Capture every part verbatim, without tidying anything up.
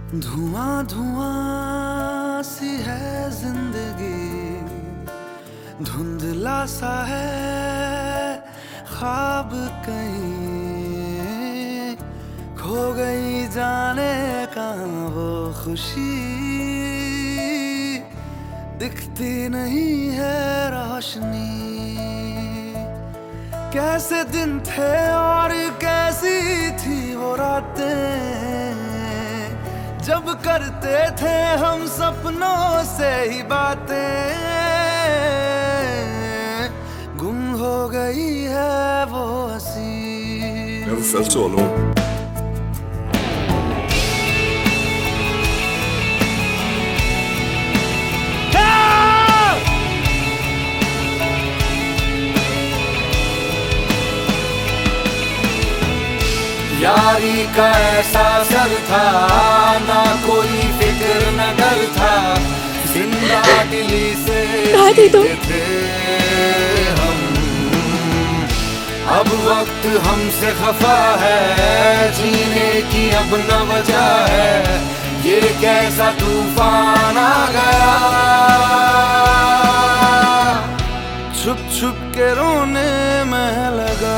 धुआं धुआं सी है जिंदगी, धुंधला सा है ख्वाब, कहीं खो गई जाने कहाँ वो खुशी, दिखती नहीं है रोशनी। कैसे दिन थे और कैसी थी वो रातें, जब करते थे हम सपनों से ही बातें। गुम हो गई है वो हंसी। Never felt so alone. यारी का ऐसा सर था, ना कोई फिक्र न डर था, जिंदा दिली से जीते थे हम। अब वक्त हमसे खफा है, जीने की अब न वजह है, ये कैसा तूफान आ गया। छुप छुप के रोने में लगा,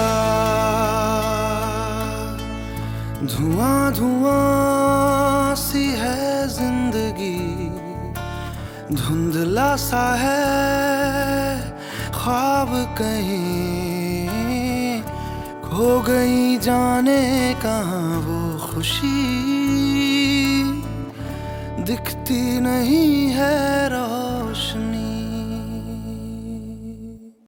धुआं धुआं सी है जिंदगी, धुंधला सा है ख्वाब, कहीं खो गई जाने कहाँ वो खुशी, दिखती नहीं है